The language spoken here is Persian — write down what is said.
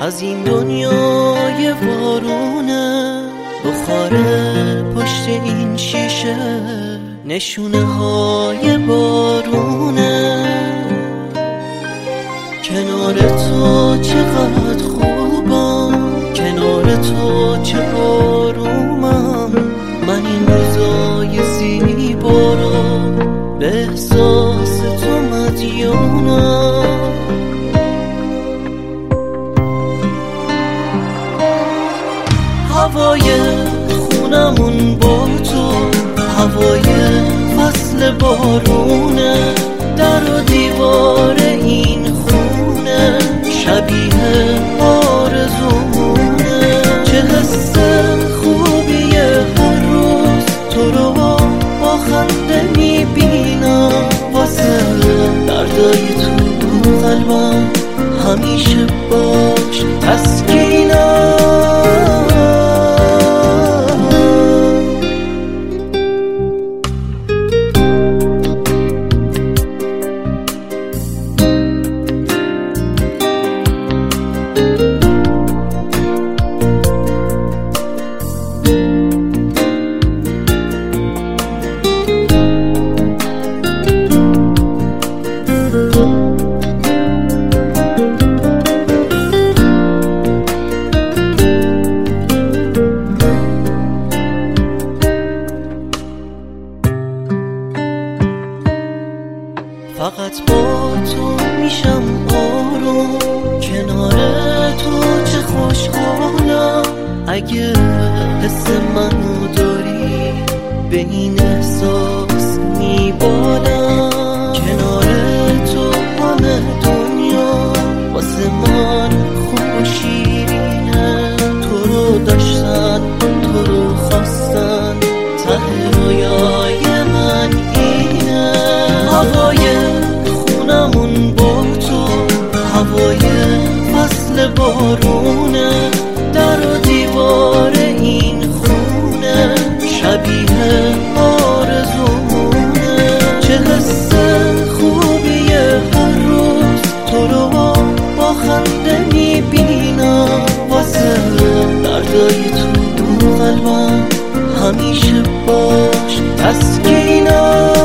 از این دنیای بارونه، بخاره پشت این شیشه نشونه های بارونه. کنار تو چقدر خوبم، کنار تو چه آرومم. من این روزای زیبا رو به احساس تو مدیونم. هوای خونمون با تو، هوای فصل بارونه. در و دیوار این خونه شبیه آرزومونه. چه حس خوبیه هر روز تو رو با خنده میبینم. واسه دردای تو قلبم همیشه باش تسکینم. فقط با تو میشم آروم، کنار تو چه خوشحالم. اگه حس منو داری به این احساس میبالم. کنار تو همه دنیا واسه من خوب و شیرینه. تو رو داشتن، تو رو خواستن، ته رویای من اینه. هوای خونمون با تو، هوای فصل بارونه. در و دیوار این خونه شبیه آرزومونه. چه حس خوبیه هر روز تو رو با خنده میبینم. واسه دردای تو قلبم همیشه باش تسکینم.